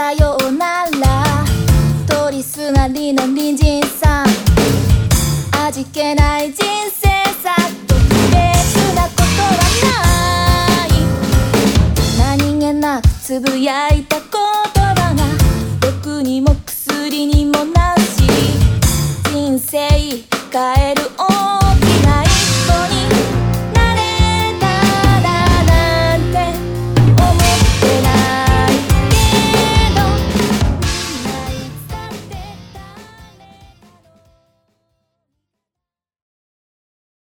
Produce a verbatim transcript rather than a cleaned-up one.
さようなら通りすがりの隣人さん、味気ない人生さ、特別なことはない。何気なくつぶやいた言葉が毒にも薬にもなる